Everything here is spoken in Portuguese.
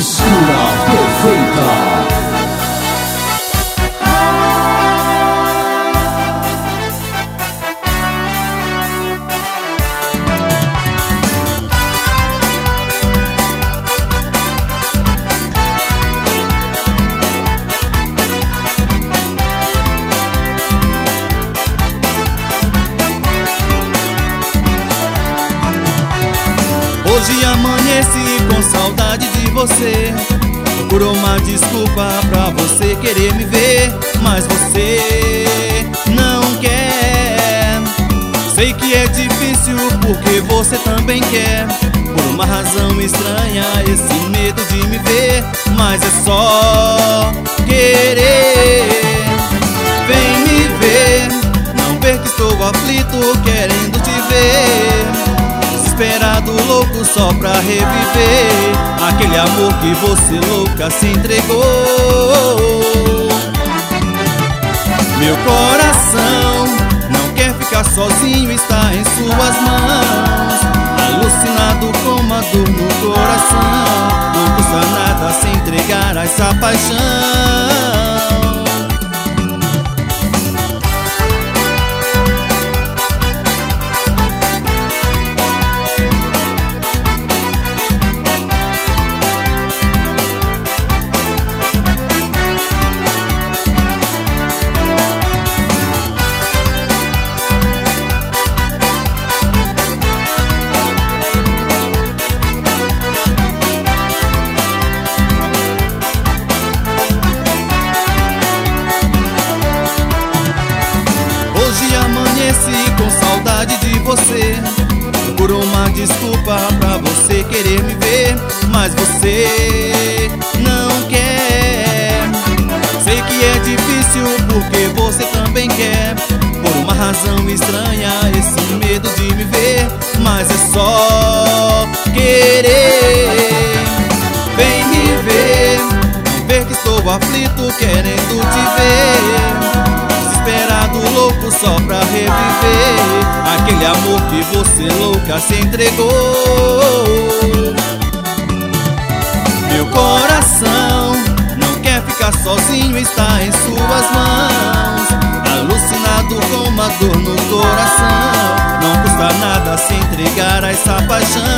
Mistura perfeita. Hoje amanheci com saudade de você. Procuro uma desculpa pra você querer me ver, mas você não quer. Sei que é difícil porque você também quer. Por uma razão estranha, esse medo de me ver, mas é só querer. Vem me ver, não ver que estou aflito querendo te ver. Desesperado, louco só pra reviver aquele amor que você louca se entregou. Meu coração não quer ficar sozinho, está em suas mãos. Alucinado com uma dor no coração, não custa nada se entregar a essa paixão. Com saudade de você, procuro uma desculpa pra você querer me ver, mas você não quer. Sei que é difícil porque você também quer. Por uma razão estranha, esse medo de me ver, mas é só querer. Vem me ver, não ver que estou aflito querendo te ver. Desesperado, louco só pra reviver aquele amor que você louca se entregou. Meu coração não quer ficar sozinho, está em suas mãos. Alucinado com uma dor no coração, não custa nada se entregar a essa paixão.